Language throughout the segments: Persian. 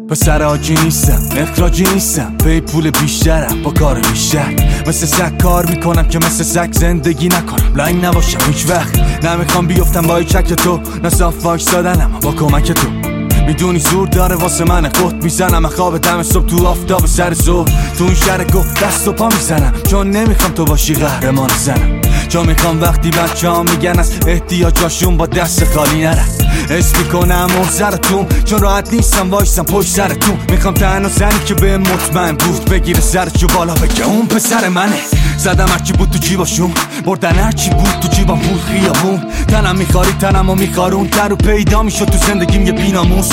پسر آجی نیستم، اخراجی نیستم، پی پول بیشترم با کار بیشتر. مثل سگ کار میکنم که مثل سگ زندگی نکنم، لنگ نباشم هیچ وقت. نمیخوام بیفتم با چک تو، نه صاف وایسادنم با کمک تو. میدونی زور داره واسه من خود میزنم خواب دم صبح تو آفتاب سر ظهر. تو این شهر گفت دست و پا میزنم، چون نمیخوام تو باشی قهرمان زنم. چون میخوام وقتی بچه ها میگن از احتیاجاشون با دست خالی نرن. اسم میکنم محضرتون، چون راحت نیستم وایستم پشت سرتون. میخوام تنها زنی که به مطمئن بود بگیره سرشو بالا بگه اون پسر منه. زدم هرچی بود تو جیباشون، بردن هرچی بود تو جیبم پول خیابون. تنم میخاری تنم و میخارون، تر و پیدا میشد تو زندگیم یه بیناموس.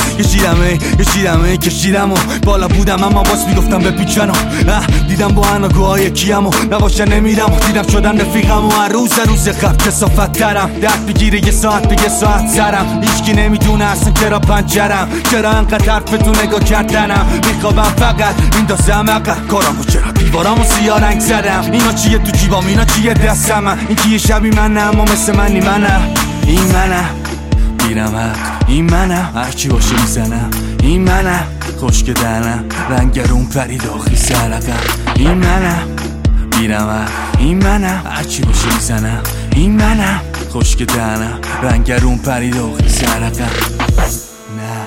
کشیدم و بالا بودم اما باز میگفتم بپیچن و دیدم با اناگوهای کیم و نباشه نمیرم و دیدم شدن رفیقم و هر روز خب کسافت ترم. درد بگیره یه ساعت به یه ساعت سرم. هیچکی نمیدونه اصلا چرا پنجرم، چرا انقدر حرف تو نگاه کردنم. میخوابم فقط میندازم عقب کارامو، چرا دیوارامو سیاه رنگ زدم. اینا چیه تو جیبام، اینا چیه دستم، این کیه شبی منه اما مثل منی منم. این منم میرم حق، این منم هرچی باشه میزنم. این منم خشک دهنم، رنگرون پرید آخی سرقم. این منم میرم حق، این منم هرچی باشه میزنم. این منم خشک دهنم، رنگرون پرید آخی سرقم. نه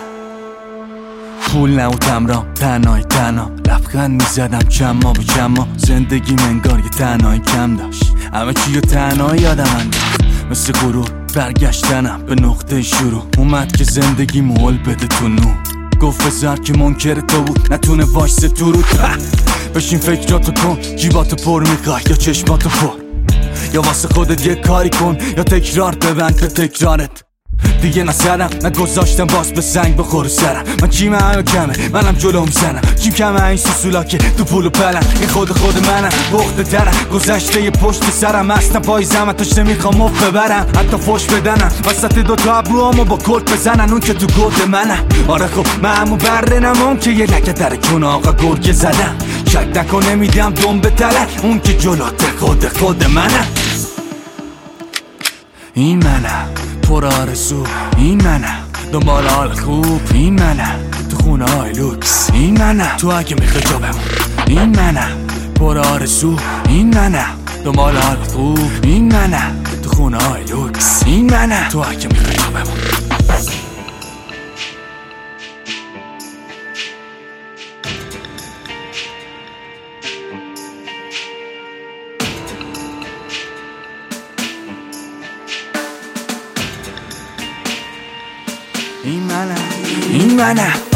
پول نه و تمرام، تنهای تنها لبخند میزدم چما به چما. زندگی منگار یه تنهایی کم داشت، همه چی رو تنهایی یادم انداخت. مثل غرور برگشتنم به نقطه شروع، اومد که زندگی مول بده تو نور. گفت بذار که منکر تو بود نتونه وایسه تو رو. بشین فکراتو کن، جیباتو پر میخوای یا چشماتو پر، یا واسه خودت یه کاری کن یا تکرار ببند به تکرارت. دیگه نسرم نگذاشتم باز به سنگ بخوره سرم. من چیم همه کمه منم جلو میزنم، چیم کمه این سوسولا که تو پولو پلن. این خود منم بخته ترم، گذشته یه پشت سرم هستم پای زمتش نمیخوام مف ببرم. حتی فوش بدنم وسط دوتا ابروامو با کلت بزنن، اون که تو گود منم. آره خب من همو بره نمون که یه لکه در کون آقا گرگه زدم. شک نکن نمیدم دم به تلک، اون که جلوت خود منم. این منم پر آرزو، این منم دنبال حال خوب، این منم تو خونه های لوکس، این منم تو اگه میخوای جا بمون. این منم پر آرزو، این منم دنبال حال خوب، این منم تو خونه های لوکس، این منم تو اگه میخوای جا بمون. این منم